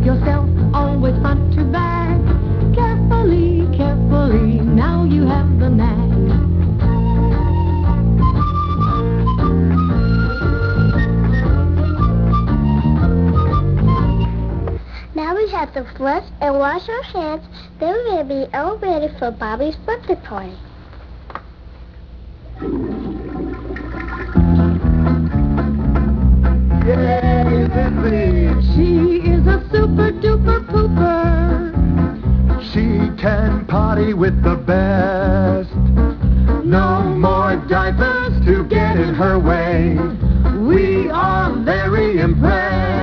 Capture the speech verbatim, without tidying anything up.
yourself always front to back. Carefully, carefully, now you have the knack. Now we have to flush and wash our hands, then we're going to be all ready for Bobby's birthday party. Yay, Lizzie! She is a super duper pooper. She can potty with the best. No more diapers to get in her way. We are very impressed.